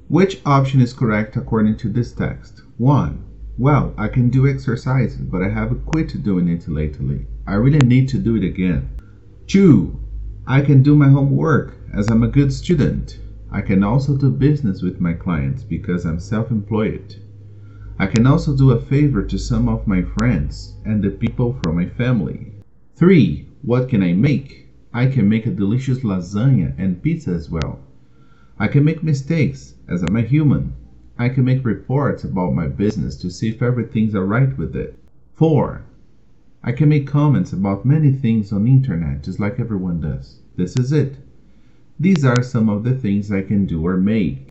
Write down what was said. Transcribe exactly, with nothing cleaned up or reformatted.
Which option is correct according to this text? one. Well, I can do exercises, but I have quit doing it lately. I really need to do it again. two. I can do my homework as I'm a good student. I can also do business with my clients because I'm self-employed. I can also do a favor to some of my friends and the people from my family. three. What can I make? I can make a delicious lasagna and pizza as well. I can make mistakes as I'm a human. I can make reports about my business to see if everything's alright with it. four. I can make comments about many things on the internet just like everyone does. This is it. These are some of the things I can do or make.